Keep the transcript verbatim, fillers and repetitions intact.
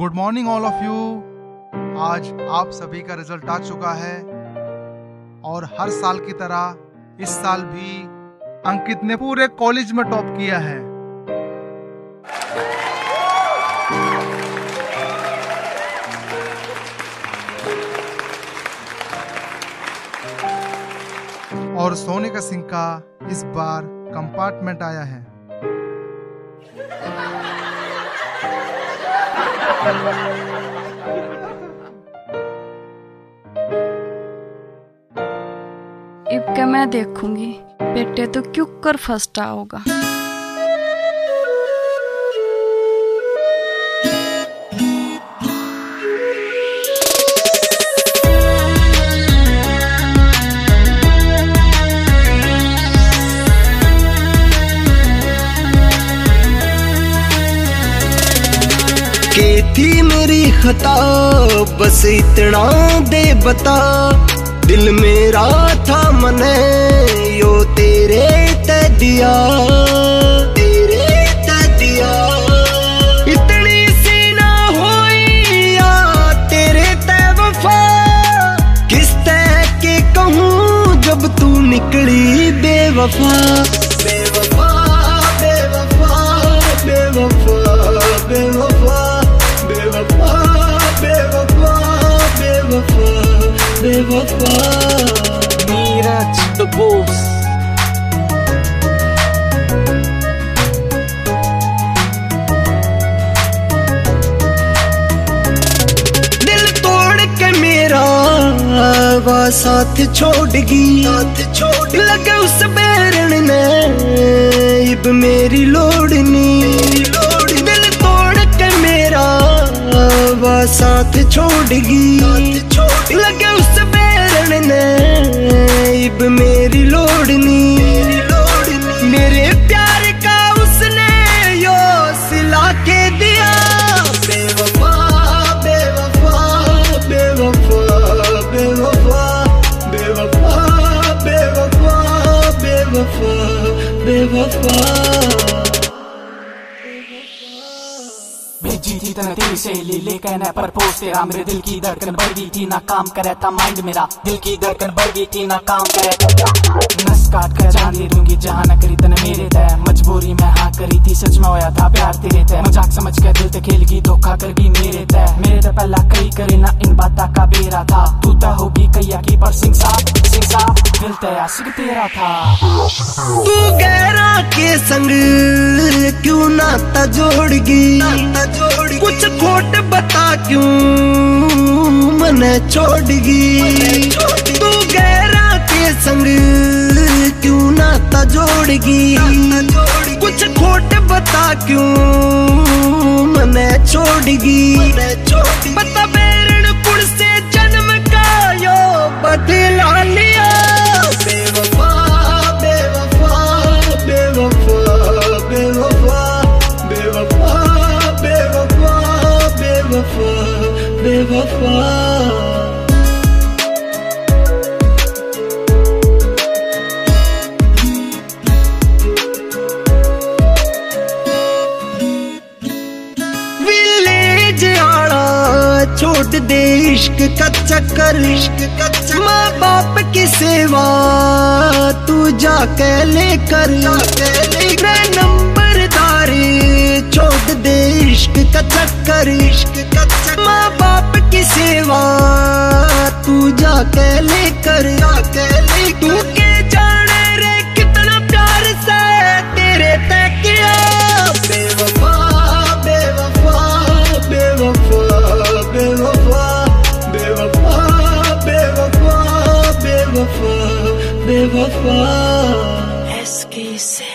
Good morning all of you. आज आप सभी का रिजल्ट आ चुका है और हर साल की तरह इस साल भी अंकित ने पूरे कॉलेज में टॉप किया है। और सोनिका सिंह का इस बार कंपार्टमेंट आया है। इब के मैं देखूंगी बेटे तो क्यों कर फर्स्ट आओगा। के थी मेरी खता बस इतना दे बता, दिल मेरा था मने यो तेरे ते दिया, तेरे ते दिया। इतनी सी ना होई या तेरे ते वफा, किस ते के कहूँ जब तू निकली बेवफा। बेवफा बेवफा बेवफा बेवफा बेवफा बेवफा बेवफा बेवफा। Neeraj the boss. दिल तोड़ के मेरा वा साथ छोड़गी, साथ छोड़ लगे उस बैरन ने इब मेरी लोड़नी। दिल तोड़ के मेरा वा साथ छोड़गी, लगे उस बैरन ने इब मेरी लोड़नी। मेरे प्यार का उसने यो सिला के दिया। बेवफा बेवफा बेवफा बेवफा बेवफा बेवफा बेवफा बेवफा। भेजी थी तने तेरी सहेली लेकर न प्रपोज तेरा, मेरे दिल की धड़कन बढ़ गई थी ना काम करे था माइंड मेरा, दिल की धड़कन बढ़ गई थी ना काम करे था। नस काट कर जान दे दूंगी जहाँ न करी तने मेरे तय, मजबूरी में हाँ करी थी सच में होया था प्यार तेरे तय। मजाक समझ के दिल ते खेल की धोखा कर गई मेरे तय, मेरे तय पहला कई करे ना इन बाता का बेरा था। तू तय होगी कैया की पर सिंह साहब सिंह साहब दिल तय आशिक तेरा था। तू गहरा के संग क्यों नाता जोड़गी, कुछ खोट बता क्यों मने छोड़गी। तू गहरा के संग क्यों नाता जोड़गी, कुछ खोट बता क्यों मने छोड़गी। बता बेरन कुड़ से जन्म का यो बदला लिया। बेवफा बेवफा बेवफा बेवफा बेवफा बेवफा बेवफा बेवफा। विलेज आला छोड़ दे इश्क का चक्कर, इश्क का चक्कर। माँ बाप की सेवा तू जाके लेकर, रे नंबरदारी छोड़ दे इश्क का चक्कर, इश्क का चक्कर। माँ बाप की सेवा तू जाके लेकर, तू के जाने रे कितना प्यार से तेरे तय किया। बेवफा बेवफा बेवफा बेवफा बेवफा बेवफा बेवफा बेवफा। एस के से